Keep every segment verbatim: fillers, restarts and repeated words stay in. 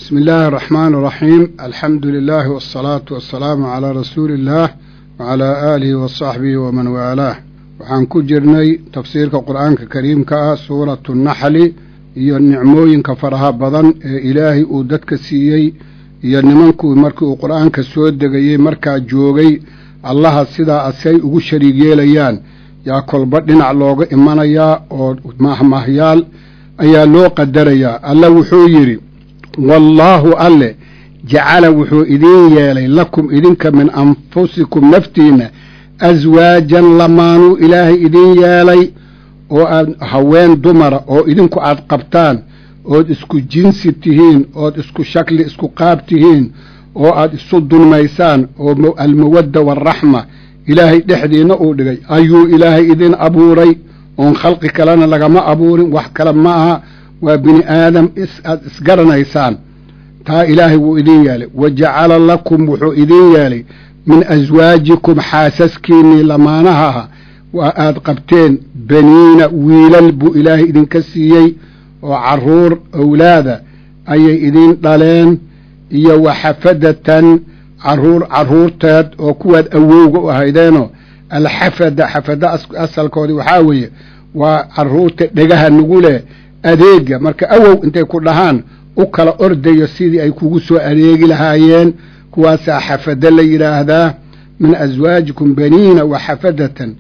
بسم الله الرحمن الرحيم الحمد لله والصلاة والسلام على رسول الله وعلى آله وصحبه ومن والاه وحان كجرني تفسير القرآن الكريم كا سورة النحل iyo nicmooyinka faraha badan ee ilaahay uu dadka siiyey iyo nimanku markii uu quraanka soo degayay markaa joogay allaha sidaa asay ugu shariig yeelayaan yaa kolba dhinac looga imanayaa oo mahmahyaal ayaa loo qadarayaa alla wuxuu yidhi wallaahu alle jacala wuxuu idiin yeelay lakum idinka min anfusikum naftiina aswaajan lamaanuu ilaahay idiin yeelay oo aad haween dumara oo idinku aad qabtaan ood isku jinsi tihiin ood isku shakli isku qaab tihiin oo aad isu dulmaysaan oo almawadda waalraxma ilaahay dhexdiina uu dhigay ayuu ilaahay idin abuuray oon khalqi kalena lagama abuurin wax kale ma aha waa bini aadam is aad isgaranaysaan taa ilaahay wuu idin yeelay wajacala lakum wuxuu idin yeelay min aswaajikum xaasaskiinnii lamaanaha aha waa aad qabteen baniina wiilal buu ilaahay idinka siiyey oo carruur awlaada ayay idin dhaleen iyo waxafadatan carruur carruurteed oo kuwaad awowga u ahaydeenoo alxafada xafada asalkoodii waxaa weeye waa carruurta dhegaha nugu leh adeega marka awow intay ku dhahaan u kala ordayo sidii ay kugu soo adeegi lahaayeen kuwaasaa xafada la yidhaahdaa min aswaajikum baniina waxafadatan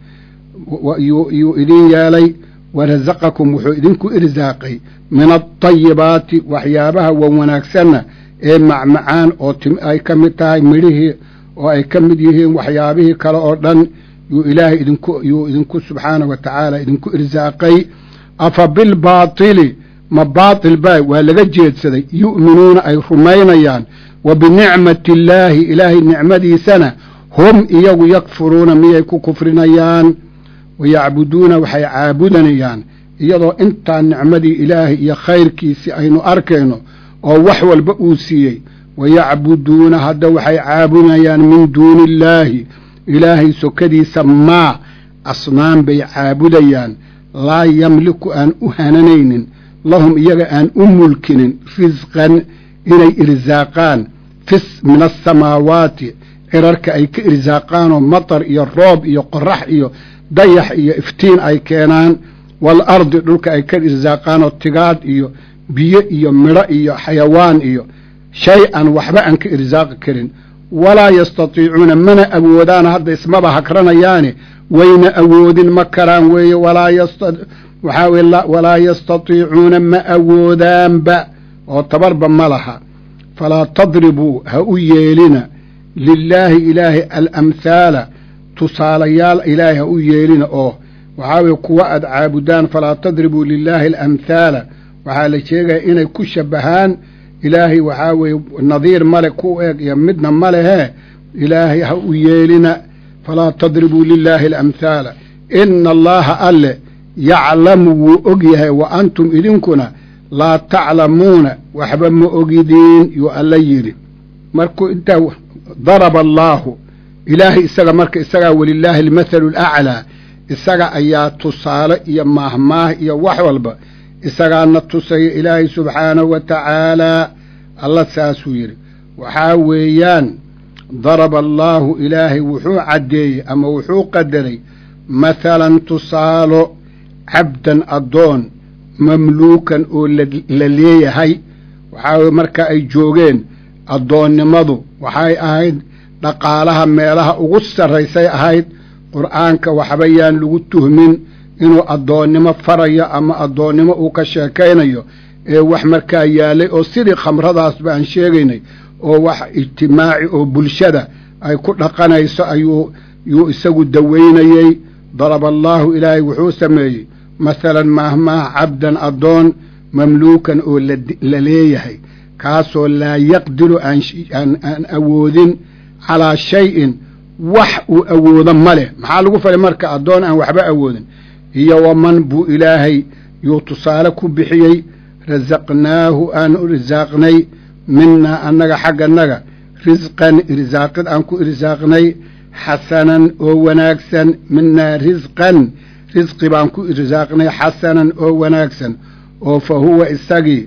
yuu idin yeelay warasaqakum wuxuu idinku irsaaqay min alطayibaati waxyaabaha wan wanaagsanna ee macmacaan oo ay ka mid tahay midhihii oo ay ka mid yihiin waxyaabihii kale oo dhan yuu ilaahay idinku yuu idinku subxaana wa tacaala idinku irsaaqay afa bilbaatili ma baatil bay waa laga jeedsaday yu'minuuna ay rumaynayaan wa binicmati illaahi ilaahay nicmadiisana hum iyagu yakfuruuna miyay ku kufrinayaan wayacbuduuna waxay caabudanayaan iyadoo intaa nicmadii ilaahay iyo khayrkiisii aynu arkayno oo wax walba uu siiyey wayacbuduuna hadda waxay caabudayaan min duuni illaahi ilaahay sokadiisa maa asnaan bay caabudayaan laa yamliku aan u hananaynin lahum iyaga aan u mulkinin risqan inay irsaaqaan fis min asamaawaati cirarka ay ka irsaaqaanoo matar iyo roob iyo qorax iyo dayax iyo iftiin ay keenaan wal ardi dhulka ay ka irsaaqaanoo tigaad iyo biyo iyo midho iyo xayawaan iyo shay an waxba aan ka irsaaqi karin walaa yastatiicuuna mana awoodaan hadda ismaba hakranayaane wayna awoodin ma karaan weeye walaa yasta waxaa weye walaa yastatiicuuna ma awoodaanba oo tabarba ma laha falaa tadribuu ha u yeelina lilaahi ilaahi alamhaala tusaalayaal ilaahay ha u yeelina oo waxaa weye kuwa aad caabudaan falaa tadribuu lilaahi alamhaala waxaa la sheegaya inay ku shabbahaan ilaahay waxaa weeye nadiir male ku eeg iyo midna ma lehee ilaahay ha u yeelina falaa tadribuu lilaahi alamhaala ina allaaha alle yaclamu wuu og yahay wa antum idinkuna laa taclamuuna waxba ma ogidiin yuu alla yidhi markuu intaa daraba allaahu ilaahay isaga marka isagaa walilaahi almathalu alaclaa isaga ayaa tusaale iyo maahmaah iyo wax walba isagaana tusaya ilaahay subxaanahu wa tacaalaa alla saasuu yidhi waxaa weeyaan daraba allaahu ilaahay wuxuu caddeeyey ama wuxuu qadaray mathalan tusaalo cabdan addoon mamluukan oo la leeyahay waxaa weye marka ay joogeen addoonnimadu waxay ahayd dhaqaalaha meelaha ugu sarraysay ahayd qur'aanka waxba yaan lagu tuhmin inuu addoonnimo farayo ama addoonnimo uu ka sheekaynayo ee wax markaa yaalay oo sidii khamradaas baan sheegaynay oo wax ijtimaaci oo bulshada ay ku dhaqanayso ayuu yuu isagu dawaynayey daraba allaahu ilaahay wuxuu sameeyey masalan maahmaah cabdan addoon mamluukan oo la leeyahay kaasoo laa yaqdiru aan awoodin calaa shayin wax uu awoodo ma leh maxaa lagu falay marka addoon aan waxba awoodin iyo waman buu ilaahay yuu tusaale ku bixiyey rasaqnaahu aan u irsaaqnay minnaa annaga xaggannaga risqan irsaaqid aan ku irsaaqnay xasanan oo wanaagsan minnaa risqan risqi baan ku irsaaqnay xasanan oo wanaagsan oo fa huwa isagii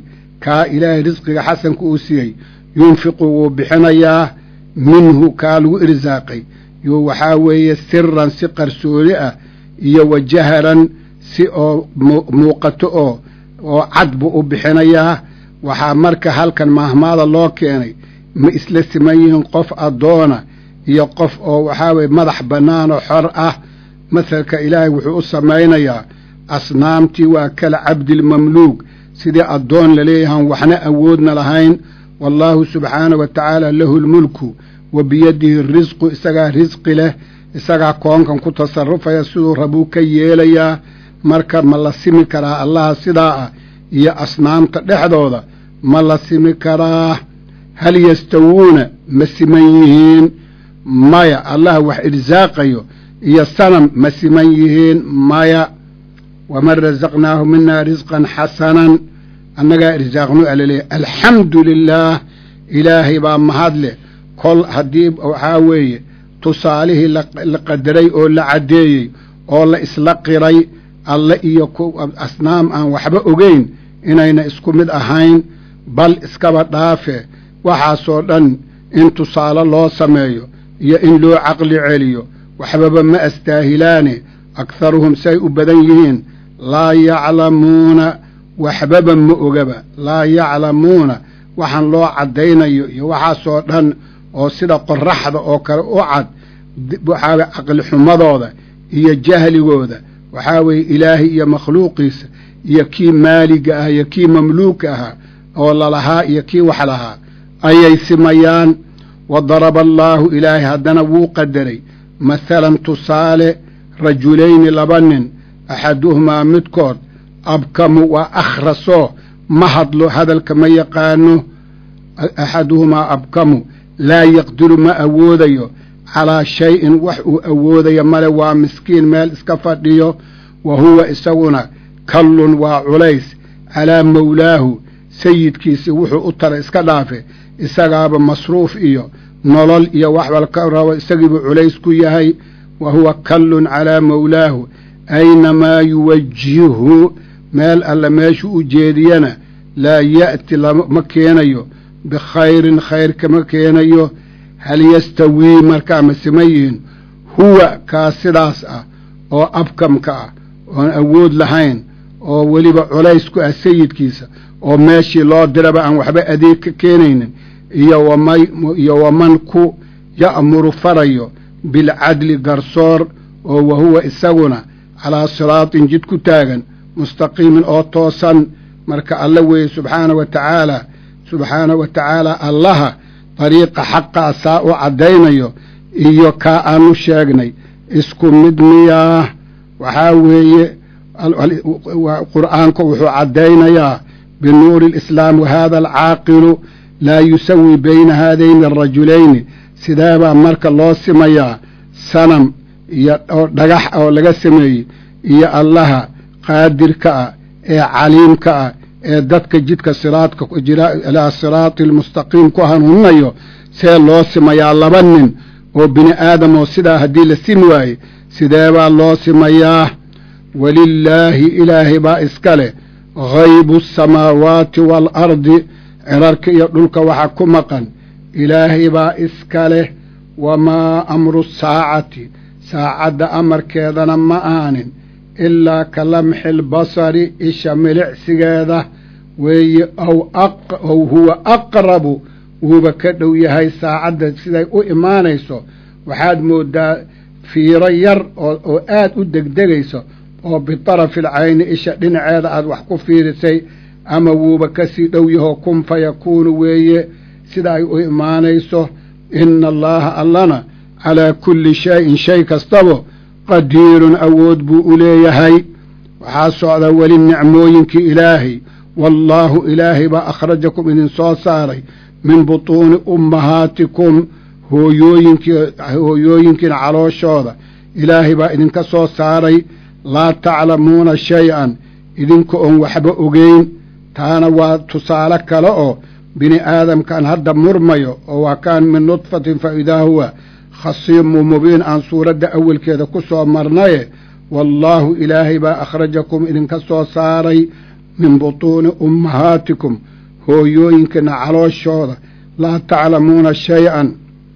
kaa ilaahay risqiga xasanka uu siiyey yunfiqu wuu bixinayaa minhu kaa lagu irsaaqay yo waxaa weeye siran si qarsoodi ah iyo wajaharan si oo muuqato oo oo cad buu u bixinayaa waxaa marka halkan maahmaada loo keenay ma isla siman yihiin qof addoona iyo qof oo waxaa weye madax bannaan oo xor ah masalka ilaahay wuxuu u samaynayaa asnaamtii waa kala cabdilmamluug sidii addoon laleeyahan waxna awoodna lahayn wallaahu subxaanahu wa tacaala lahu lmulku wa biyadihi risqu isagaa risqi leh isagaa koonkan ku tasarufaya siduu rabuu ka yeelayaa marka ma la simi karaa allaha sidaa ah iyo asnaamta dhexdooda ma la simi karaa hal yastawuuna ma siman yihiin maya allah wax irsaaqayo iyo sanam ma siman yihiin maya waman rasaqnaahu minaa risqan xasanan annagaa irsaaqnu alaleeya alxamdu lilaah ilaahay baa mahad leh kol haddii waxaa weeye tusaalihii la qadaray oo la caddeeyey oo la isla qiray alle iyo asnaam aan waxba ogeyn inayna isku mid ahayn bal iskaba dhaafe waxaasoo dhan in tusaale loo sameeyo iyo in loo caqli celiyo waxbaba ma astaahilaane akharuhum say u badan yihiin laa yaclamuuna waxbaba ma ogaba laa yaclamuuna waxaan loo caddaynayo iyo waxaasoo dhan oo sida qoraxda oo kale u cad waxaa weye caqli xumadooda iyo jahligooda waxaa weeye ilaahay iyo makhluuqiisa iyo kii maaliga ah iyo kii mamluuka ahaa oo lalahaa iyo kii wax lahaa ayay simayaan wa daraba allaahu ilaahay haddana wuu qadaray mahalan tusaale rajulayni laba nin axaduhumaa midkood abkamu waa akhrasoo ma hadlo hadalka ma yaqaano axaduhumaa abkamu laa yaqdiru ma awoodayo calaa shay-in wax uu awoodayo male waa miskiin meel iska fadhiyo wa huwa isaguna kallun waa culays calaa mawlaahu sayidkiisii wuxuu u tara iska dhaafe isagaaba masruuf iyo nolol iyo waxbal ka rabo isagiibuu culays ku yahay wa huwa kallun calaa mawlaahu aynamaa yuwajihhu meel alle meeshuu u jeediyana laa ya'ti ma keenayo bikhayrin khayr kama keenayo hal yastawii markaa ma siman yihiin huwa kaa sidaas ah oo abkamka ah oon awood lahayn oo weliba culays ku ah sayidkiisa oo meeshii loo diraba aan waxba adeeg ka keenaynin iyo wamay iyo waman ku ya'muru farayo bilcadli garsoor oo wahuwa isaguna calaa siraatin jid ku taagan mustaqiimin oo toosan marka alla weeye subxaana wa tacaala subxaana wa tacaala allaha dariiqa xaqaa saa u caddaynayo iyo kaa aanu sheegnay isku mid miyaa waxaa weeye qur'aanku wuxuu caddaynayaa binuuri alislaam wahada alcaaqilu laa yusawi bayna haadayni arajulayni sideebaa marka loo simayaa sanam iyo oo dhagax oo laga sameeyey iyo allaha qaadirka ah ee caliimka ah ee dadka jidka siraadka ilaa siraati almustaqiim ku hanuuninayo see loo simayaa laba nin oo bini aadam oo sidaa haddii la simi waaye sideebaa loo simayaa walilaahi ilaahay baa iska leh haybu asamaawaati waalardi cirarka iyo dhulka waxa ku maqan ilaahay baa iska leh wamaa amru saacati saacadda amarkeedana ma aanin ilaa ka lamxi lbasari isha milicsigeeda weeye aw huwa aqrabu wuuba ka dhow yahay saacadda siday u imaanayso waxaad mooddaa fiiro yar oo aad u degdegayso oo bitarafi alcayni isha dhinaceeda aad wax ku fiirisay ama wuuba ka sii dhow yahoo kun fa yakuunu weeye sida ay u imaanayso ina allaaha allana calaa kulli shayin shay kastabo qadiirun awood buu u leeyahay waxaa socda weli nicmooyinkii ilaahay wallaahu ilaahay baa akhrajakum idin soo saaray min butuuni ummahaatikum hooyooyinkii hooyooyinkiina calooshooda ilaahay baa idinka soo saaray laa taclamuuna shay-an idinka oon waxba ogeyn taana waa tusaale kale oo bini aadamkan hadda murmayo oo waa kaan min nudfatin fa idaa huwa khasiimu mubiin aan suuradda awalkeeda ku soo marnaye wallaahu ilaahay baa akhrajakum idinka soo saaray min butuuni ummahaatikum hooyooyinkana calooshooda laa taclamuuna shay-an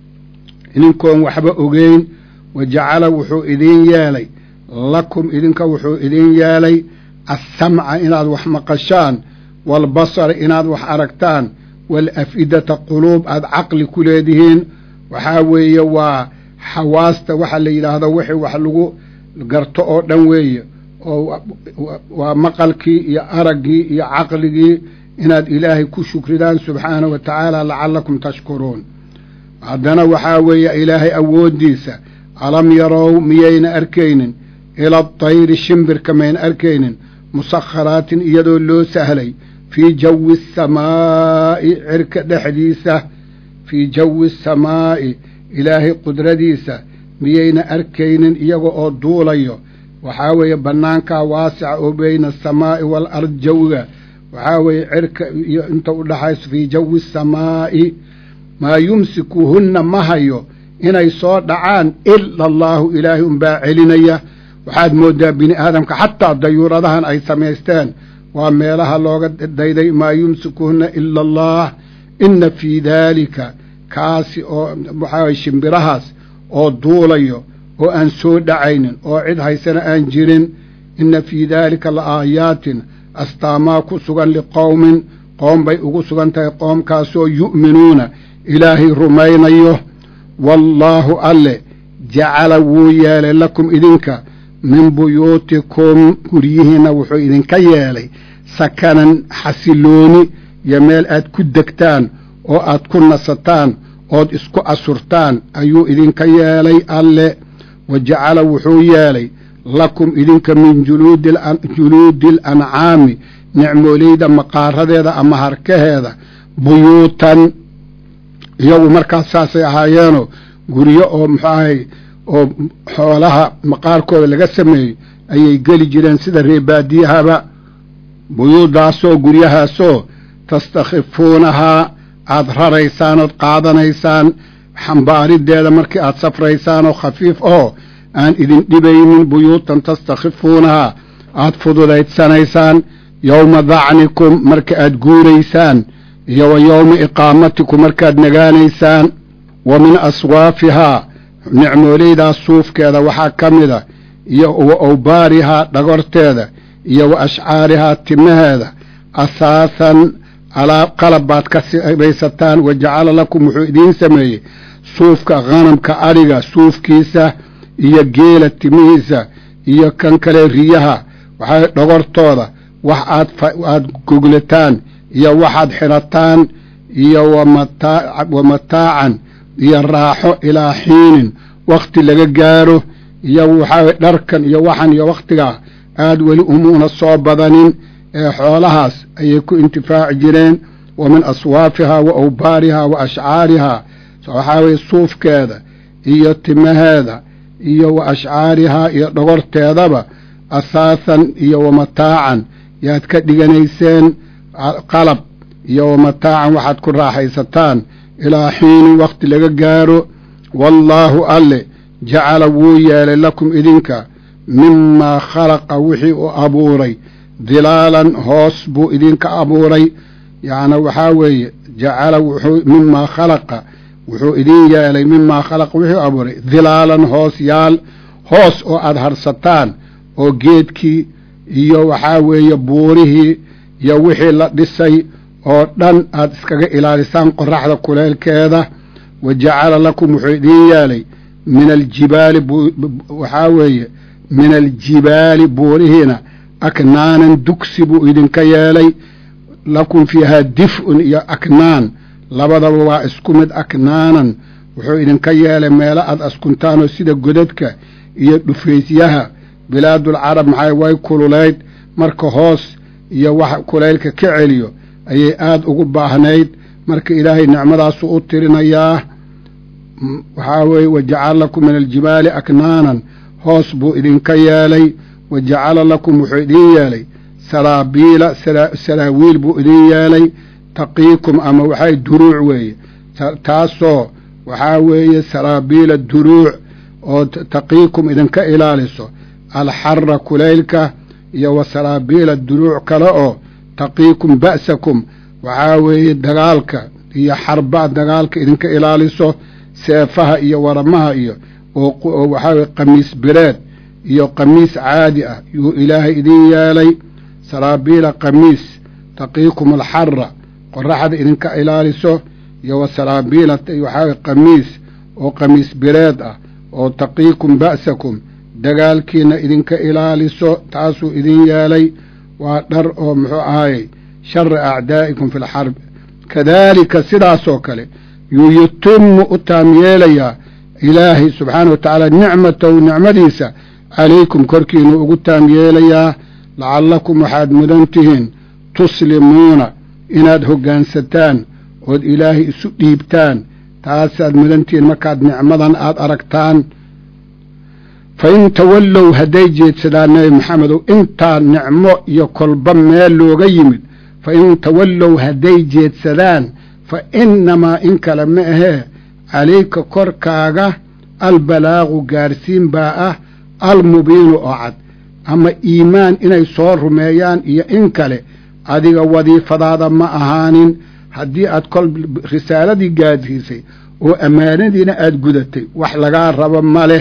idinkoon waxba ogeyn wajacala wuxuu idiin yeelay lakum idinka wuxuu idiin yeelay assamca inaad wax maqashaan waalbasara inaad wax aragtaan waalaf'idata quluub aad caqli ku leedihiin waxaa weeye waa xawaasta waxa la yidhaahdo wixii wax lagu garto oo dhan weeye oo waa maqalkii iyo araggii iyo caqligii inaad ilaahay ku shukridaan subxaanahu wa tacaala lacallakum tashkuruun haddana waxaa weeye ilaahay awooddiisa alam yarow miyayna arkaynin ila atayri shimbirka mayna arkaynin musakharaatin iyadoo loo sahlay fii jawi asamaa'i cirka dhexdiisa fii jawi asamaa'i ilaahay qudradiisa miyayna arkaynin iyaga oo duulayo waxaa weeye bannaankaa waasica oo bayna asamaa'i waalard jawiga waxaa weeye cirka iyo inta u dhaxayso fii jawi asamaa'i maa yumsikuhunna ma hayo inay soo dhacaan ila allaahu ilaahay unbaa celinaya waxaad mooddaa bini aadamka xataa dayuuradahan ay samaysteen waa meelaha looga dayday maa yumsikuhunna ila allah inna fii daalika kaasi oo waxaa shimbirahaas oo duulayo oo aan soo dhacaynin oo cid haysana aan jirin inna fii daalika la aayaatin astaamaa ku sugan liqowmin qoom bay ugu sugan tahay qoomkaasoo yu'minuuna ilaahay rumaynayo wallaahu alle jacala wuu yeelay lakum idinka min buyuutikum guryihiinna wuxuu idinka yeelay sakanan xasilooni iyo meel aad ku degtaan oo aad ku nasataan ood isku asurtaan ayuu idinka yeelay alle wa jacala wuxuu yeelay lakum idinka min juluudi alancaami nicmooleyda maqaaradeeda ama harkaheeda buyuutan iyagu markaas saasay ahaayeenoo guryo oo muxuu ahay oo xoolaha maqaarkooda laga sameeyey ayay geli jireen sida reebaadiyahaba buyuudaasoo guryahaasoo tastakhifuunahaa aad raraysaan ood qaadanaysaan xambaarideeda markii aad safraysaan oo khafiif oo aan idin dhibaynin buyuutan tastakhifuunahaa aad fududaydsanaysaan yowma dacnikum marka aad guuraysaan iyo wa yowma iqaamatikum markaad nagaanaysaan wa min aswaafihaa nicmooleydaas suufkeeda waxaa ka mida iyo wa awbaarihaa dhagorteeda iyo wa ashcaarihaa timaheeda asaasan alaab qalab baad ka samaysataan wa jacala lakum wuxuu idiin sameeyey suufka hanamka adhiga suufkiisa iyo geela timihiisa iyo kan kale riyaha waxaa dhogortooda wax aad aad goglataan iyo waxaad xidhataan iyo wa mataacan iyo raaxo ilaa xiinin wakhti laga gaaro iyo waxaa dharkan iyo waxan iyo wakhtigaa aad weli umuuna soo badanin ee xoolahaas ayay ku intifaaci jireen wa min aswaafihaa wa awbaarihaa wa ashcaarihaa waxaa weye suufkeeda iyo timaheeda iyo wa ashcaarihaa iyo dhogorteedaba asaasan iyo wa mataacan yaad ka dhiganayseen qalab iyo wa mataacan waxaad ku raaxaysataan ilaa xiinin wakhti laga gaaro wallaahu alle jacala wuu yeelay lakum idinka mimaa khalaqa wixii uu abuuray dilaalan hoos buu idinka abuuray yacni waxaa weeye jacala wuxuu mimaa khalaqa wuxuu idin yeelay mimaa khalaqa wuxuu abuuray dilaalan hoos yaal hoos oo aad harsataan oo geedkii iyo waxaa weeye buurihii iyo wixii la dhisay oo dhan aad iskaga ilaalisaan qoraxda kuleelkeeda wa jacala lakum wuxuu idin yeelay min aljibaali waxaa weeye min aljibaali buurihiina aknaanan dugsi buu idinka yeelay lakum fiihaa dif'un iyo aknaan labadaba waa isku mid aknaanan wuxuu idinka yeelay meelo aad askuntaanoo sida godadka iyo dhufaysyaha bilaadulcarab maxay way kululayd marka hoos iyo wax kulaylka ka celiyo ayay aad ugu baahnayd marka ilaahay nicmadaasu u tirinayaa waxaa weeye wajacala lakum min aljibaali aknaanan hoos buu idinka yeelay wajacala lakum wuxuu idin yeelay saraabiila saraawiil buu idin yeelay taqiikum ama waxay duruuc weeye taasoo waxaa weeye saraabiila duruuc oo taqiikum idinka ilaaliso alxara kulaylka iyo wa saraabiila duruuc kale oo taqiikum ba'sakum waxaa weeye dagaalka iyo xarba dagaalka idinka ilaaliso seefaha iyo waramaha iyo oo waxaa weye qamiis bireed iyo qamiis caadi ah yuu ilaahay idin yeelay saraabiila qamiis taqiikum alxarra qoraxda idinka ilaaliso iyo wa saraabiila waxaa weye qamiis oo qamiis bireed ah oo taqiikum ba'sakum dagaalkiina idinka ilaaliso taasuu idin yeelay waa dhar oo muxuu ahaayey shara acdaa'ikum fi lxarb kadaalika sidaasoo kale yuu yutimu u taam yeelayaa ilaahay subxaana wa tacaala nicmatahu nicmadiisa calaykum korkiinu ugu taam yeelayaa lacallakum waxaad mudan tihiin tuslimuuna inaad hoggaansataan ood ilaahay isu dhiibtaan taasaad mudan tihiin markaad nicmadan aada aragtaan fa in tawallow hadday jeedsadaan nebi maxamedow intaa nicmo iyo kolba meel looga yimid fa in tawallow hadday jeedsadaan fa innamaa in kale ma ahee calayka korkaaga albalaagu gaarsiin baa ah almubiinu oo cad ama iimaan inay soo rumeeyaan iyo in kale adiga wadiifadaada ma ahaanin haddii aad kol risaaladii gaadsiisay oo ammaanadiina aada gudatay wax lagaa rabo ma leh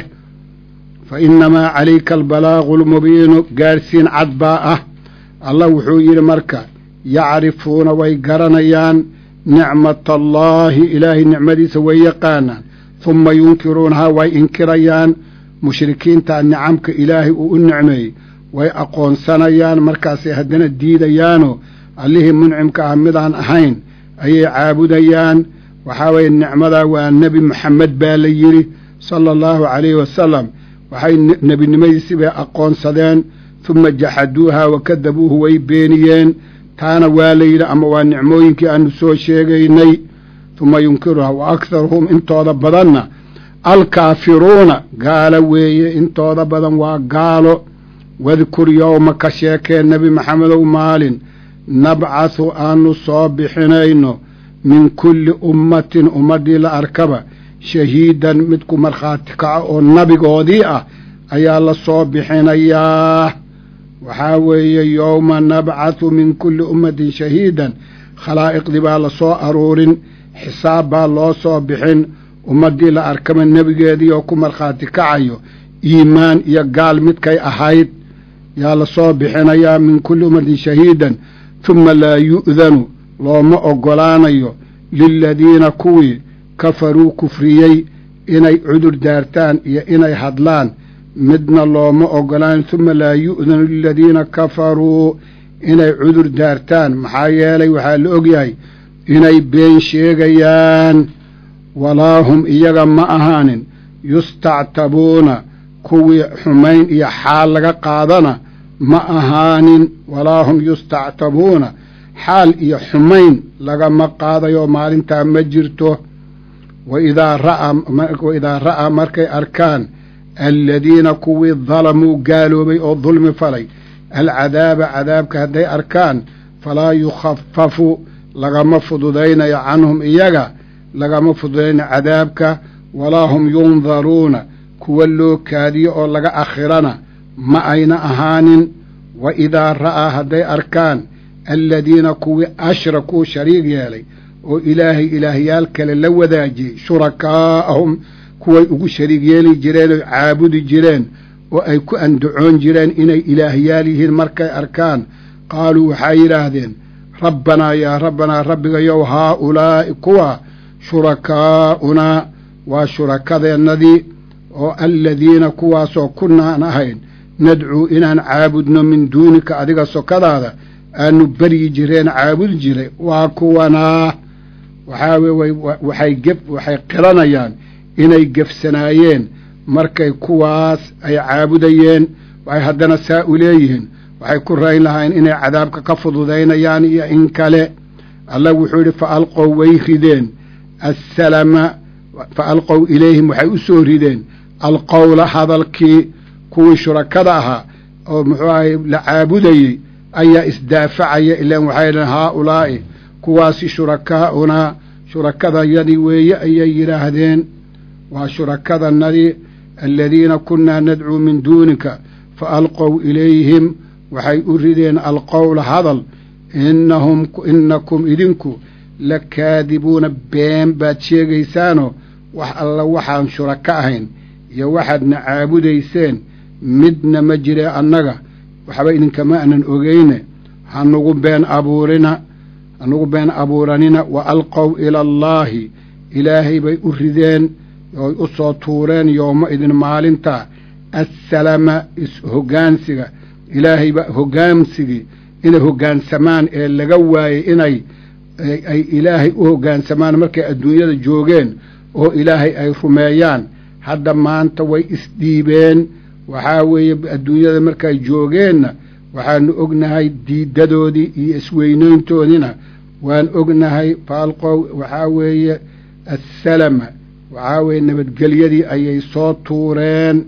fa innamaa calayka albalaagu almubiinu gaarsiin cad baa ah allah wuxuu yidhi marka yacrifuuna way garanayaan nicmata allaahi ilaahay nicmadiisa way yaqaanaan humma yunkiruunahaa way inkirayaan mushrikiintaa nicamka ilaahay uu u nicmeeyey way aqoonsanayaan markaasay haddana diidayaanoo allihii muncimka ah midaan ahayn ayay caabudayaan waxaa weeye nicmadaa waa nebi moxamed baa la yidhi sala allahu calayhi wasalam waxay nebinimadiisii bay aqoonsadeen humma jaxaduuhaa wa kadabuuhu way beeniyeen taana waa la yidhi ama waa nicmooyinkii aanu soo sheegaynay humma yunkiruhaa wa akharuhum intooda badanna alkaafiruuna gaalo weeye intooda badan waa gaalo wadkur yowma ka sheekee nebi maxamedow maalin nabcathu aanu soo bixinayno min kulli ummatin ummaddii la arkaba shahiidan midku markhaati kaco oo nabigoodii ah ayaa la soo bixinayaa waxaa weeye yowma nabcathu min kulli ummatin shahiidan khalaa'iqdii baa la soo aruurin xisaab baa loo soo bixin ummaddii la arkaba nebigeedii oo ku markhaati kacayo iimaan iyo gaal midkay ahayd yaa la soo bixinayaa min kulli ummatin shahiidan humma laa yu'danu looma oggolaanayo liladiina kuwii kafaruu kufriyey inay cudur daartaan iyo inay hadlaan midna looma oggolaanayo humma laa yu'danu liladiina kafaruu inay cudur daartaan maxaa yeelay waxaa la ogyahay inay been sheegayaan walaa hum iyaga ma ahaanin yustactabuuna kuwii xumayn iyo xaal laga qaadana ma ahaanin walaa hum yustactabuuna xaal iyo xumayn lagama qaadayo maalintaa ma jirto waidaa ra'aa waidaa ra'aa markay arkaan aladiina kuwii dalamuu gaaloobay oo dulmi falay alcadaaba cadaabka hadday arkaan falaa yukhafafu lagama fududaynayo canhum iyaga lagama fududaynayo cadaabka walaa hum yundaruuna kuwa loo kaadiyo oo laga akhirana ma ayna ahaanin waidaa ra'aa hadday arkaan aladiina kuwii ashrakuu shariig yeelay oo ilaahay ilaahyaal kale la wadaajiyey shurakaa'ahum kuway ugu shariig yeeli jireen oy caabudi jireen oo ay ku andacoon jireen inay ilaahyaal yihiin markay arkaan qaaluu waxay yidhaahdeen rabbanaa yaa rabbanaa rabbigayow haaulaa'i kuwa shurakaa'unaa waa shurakadeennadii oo aladiina kuwaasoo kunnaan ahayn nadcuu inaan caabudno min duunika adiga sokadaada aanu beryi jireen caabudi jiray waa kuwanaa waxaa weye waxay gef waxay qiranayaan inay gefsanaayeen markay kuwaas ay caabudayeen waxay haddana saa u leeyihiin waxay ku rayn lahayn inay cadaabka ka fududaynayaan iyo in kale allah wuxuu yidhi fa alqow way rideen assalama fa alqow ilayhim waxay u soo rideen alqowla hadalkii kuwii shurakada ahaa oo muxuu ahay la caabudayey ayaa isdaafacaya ilaan waxay dhaheen haaulaa'i kuwaasi shurakaa'unaa shurakadayadii weeye ayay yidhaahdeen waa shurakadanadii aladiina kunnaa nadcuu min duunika fa alqow ilayhim waxay u rideen alqowla hadal innahum innakum idinku lakaadibuuna been baad sheegaysaanoo wax alla waxaan shuraka ahayn iyo waxaadna caabudayseen midna ma jire annaga waxba idinkama aanan ogeyne hanugu been abuurina hanugu been abuuranina wa alqow ila allaahi ilaahay bay u rideen oy u soo tuureen yooma idin maalintaa assalama is-hoggaansiga ilaahayba hoggaansigii inay hoggaansamaan ee laga waayey inay ay ilaahay u hoggaansamaan markay adduunyada joogeen oo ilaahay ay rumeeyaan hadda maanta way isdhiibeen waxaa weeye adduunyada markay joogeenna waxaanu ognahay diidadoodii iyo isweynayntoodina waan ognahay faalqow waxaa weeye assalama waxaa weeye nabadgelyadii ayay soo tuureen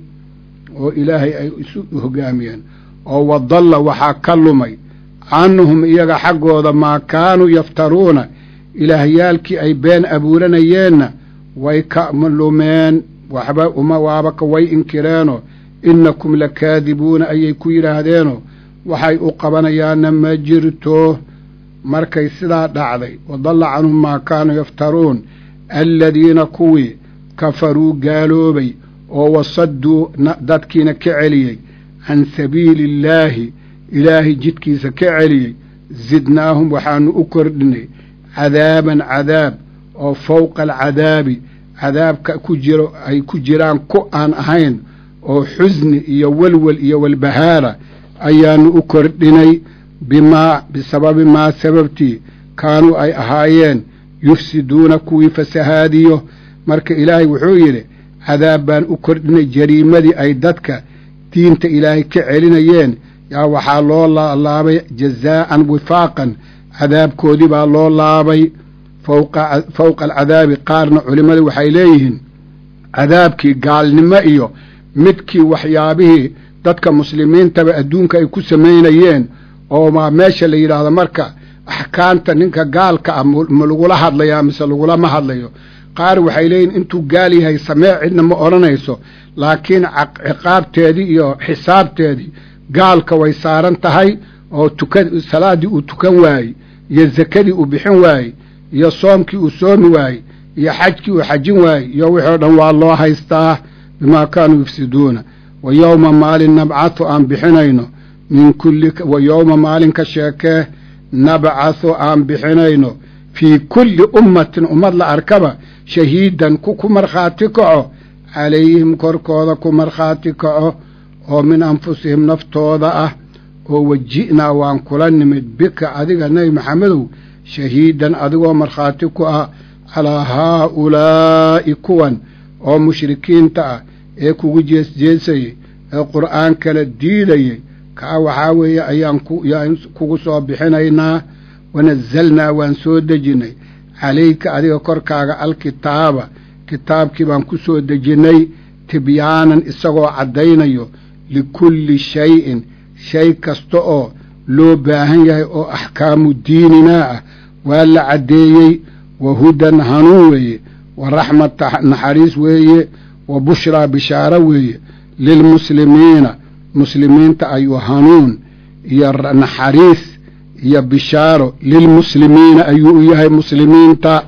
oo ilaahay ay isu hoggaamiyeen oo wadalla waxaa ka lumay canhum iyaga xaggooda maa kaanuu yaftaruuna ilaahyaalkii ay been abuuranayeenna way ka lumeen waxba uma waabaka way inkireenoo innakum lakaadibuuna ayay ku yidhaahdeenoo waxay u qabanayaanna ma jirto markay sidaa dhacday wadalla canhum maa kaanuu yaftaruun aladiina kuwii kafaruu gaaloobay oo wasadduu dadkiina ka celiyey can sabiili illaahi ilaahay jidkiisa ka celiyey zidnaahum waxaanu u kordhinay cadaaban cadaab oo fowqa alcadaabi cadaabka ku jiro ay ku jiraan ku aan ahayn oo xusni iyo welwel iyo walbahaara ayaanu u kordhinay bimaa bisababi maa sababtii kaanuu ay ahaayeen yufsiduuna kuwii fasahaadiyo marka ilaahay wuxuu yidhi cadaab baan u kordhinay jariimadii ay dadka diinta ilaahay ka celinayeen yaa waxaa loo laabay jazaa'an wifaaqan cadaabkoodii baa loo laabay fowqa fowqa alcadaabi qaarna culimmadu waxay leeyihiin cadaabkii gaalnimo iyo midkii waxyaabihii dadka muslimiintaba adduunka ay ku samaynayeen oo maa meesha la yidhaahdo marka axkaamta ninka gaalka ah ma lagula hadlayaa mise lagulama hadlayo qaar waxay leeyihin intuu gaal yahay samee cidna ma odhanayso laakiin ciqaabteedii iyo xisaabteedii gaalka way saaran tahay oo tuka salaaddii uu tukan waayey iyo zakadii uu bixin waayey iyo soomkii uu soomi waayey iyo xajkii uu xajin waayey iyo wixii o dhan waa loo haystaa bimaa kaanuu yufsiduuna wa yowma maalin nabcathu aan bixinayno min kulli wa yowma maalin ka sheekee nabcathu aan bixinayno fii kulli ummatin ummad la arkaba shahiidan ku ku markhaati kaco calayhim korkooda ku markhaati kaco oo min anfusihim naftooda ah oo waji'naa waan kula nimid bika adiga nebi maxamedow shahiidan adigoo markhaati ku ah calaa haaulaa'i kuwan oo mushrikiinta ah ee kugu jeesjeesayey ee qur'aan kala diidayey kaa waxaa weeye ayaan kuyaan kugu soo bixinaynaa wanazalnaa waan soo dejinnay calayka adiga korkaaga alkitaaba kitaabkii baan ku soo dejinnay tibyaanan isagoo caddaynayo likulli shay-in shay kasta oo loo baahan yahay oo axkaamu diininaa ah waa la caddeeyey wa hudan hanuun weeye wa raxmat naxariis weeye wa bushraa bishaaro weeye lilmuslimiina muslimiinta ayuu hanuun iyo naxariis iyo bishaaro lilmuslimiina ayuu u yahay muslimiinta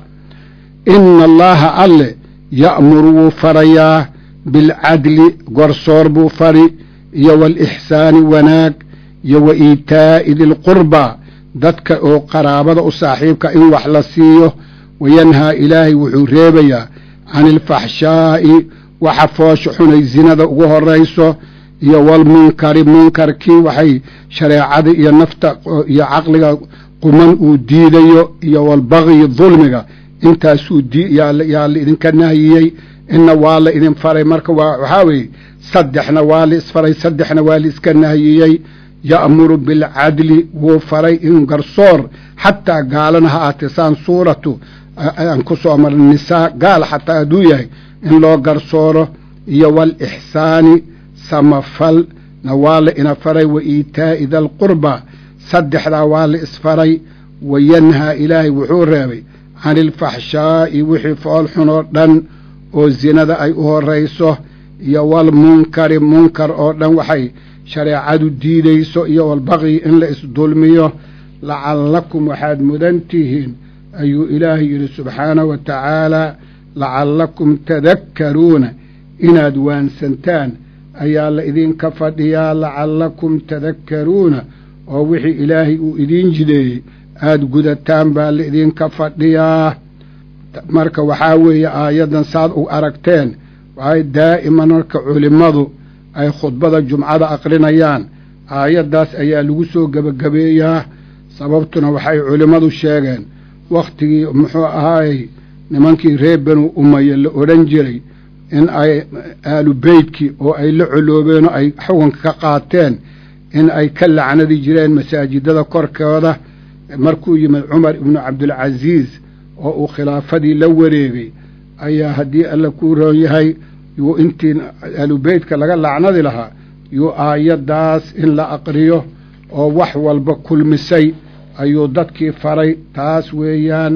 ina allaha alle ya'muru wuu farayaa bilcadli gorsoor buu fari iyo waalixsaani wanaag iyo wa iitaa'i dilqurbaa dadka oo qaraabada u saaxiibka in wax la siiyo wayanhaa ilaahay wuxuu reebayaa can ilfaxshaa'i waxa foosha xunay zinada ugu horrayso iyo walmunkari munkarkii waxay shareecada iyo nafta iyo caqliga quman uu diidayo iyo walbagyi dulmiga intaasuu yaa la idinka nahiyey inna waa la idin faray marka waa waxaa weeye saddexna waa la isfaray saddexna waa la iska nahiyey ya'muru bilcadli wuu faray in garsoor xataa gaalana ha aatisaan suuratu aan ku soo marna nisaa gaal xataa hadduu yahay in loo garsooro iyo walixsaani samafal na waa la ina faray wa iitaa'i dalqurba saddexdaa waa la isfaray wayanhaa ilaahay wuxuu reebay can ilfaxshaa'i wixii fool xunoo dhan oo zinada ay u horrayso iyo walmunkari munkar oo dhan waxay shareecadu diidayso iyo walbaqyi in la isdulmiyo lacallakum waxaad mudan tihiin ayuu ilaahay yidhi subxaanahu wa tacaalaa lacallakum tadakkaruuna inaad waansantaan ayaa la idinka fadhiyaa lacallakum tadakkaruuna oo wixii ilaahay uu idiin jideeyey aada gudataan baa la idinka fadhiyaa marka waxaa weeye aayaddan saad u aragteen waxay daa'iman marka culimmadu ay khudbada jumcada aqrinayaan aayaddaas ayaa lagu soo gebagabeeyaa sababtuna waxay culimmadu sheegeen wakhtigii muxuu ahaayey nimankii reer banu umaya la odhan jiray in ay aalu beydkii oo ay la coloobeen oo ay xukunka ka qaateen in ay ka lacnadi jireen masaajidada korkooda markuu yimid cumar ibnu cabdilcasiis oo uu khilaafadii la wareegay ayaa haddii alla kuu roon yahay yuu intii aalubeydka laga lacnadi lahaa yuu aayaddaas in la aqriyo oo wax walba kulmisay ayuu dadkii faray taas weeyaan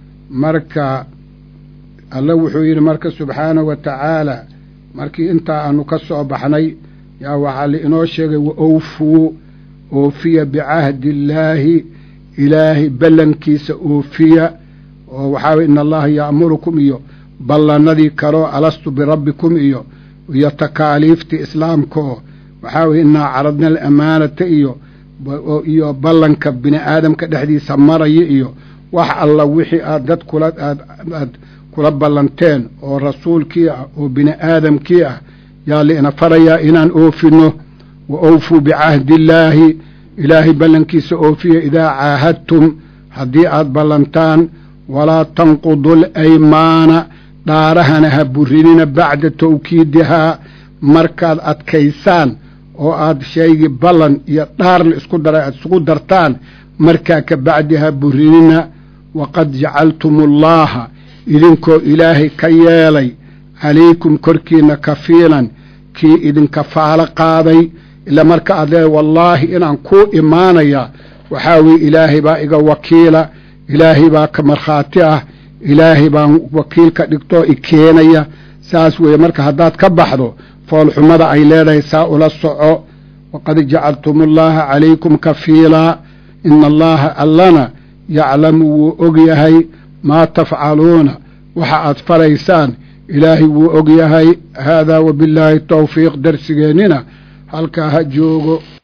marka alla wuxuu yidhi marka subxaanahu wa tacaalaa markii intaa aanu ka soo baxnay yaa waxaa la inoo sheegay wa awfuu oofiya bicahdi illaahi ilaahay ballankiisa oofiya oo waxaa weye ina allaha ya'murukum iyo ballanadii kaloo alastu birabbikum iyo iyo takaaliiftii islaamkaoo waxaa weye innaa caradna alamaanata iyo iyo ballanka bini aadamka dhexdiisa maraya iyo wax alla wixii aad dad kula aad aad kula ballanteen oo rasuulkii ah oo bini aadamkii ah yaa liina farayaa inaan oofinno wa awfuu bicahdi illaahi ilaahay ballankiisa oofiya idaa caahadtum haddii aad ballantaan walaa tanqudu alaymaana dhaarahana ha burinina bacda tawkiidihaa markaad adkaysaan oo aad shaygii ballan iyo dhaar la isku daray aad isugu dartaan markaa ka bacdi ha burinina waqad jacaltumullaaha idinkoo ilaahay ka yeelay calaykum korkiinna kafiilan kii idinka faalo qaaday ila marka aad leedahay wallaahi inaan kuu imaanayaa waxaa weye ilaahay baa iga wakiila ilaahay baa ka markhaati ah ilaahay baan wakiil ka dhigtoo i keenaya saas weeye marka haddaad ka baxdo foolxumada ay leedahay saa ula soco waqad jacaltumullaaha calaykum kafiilaa ina allaaha allana yaclamu wuu og yahay maa tafcaluuna waxa aad faraysaan ilaahay wuu og yahay haadaa wabillaahi tawfiiq darsigeennina halkaa ha joogo.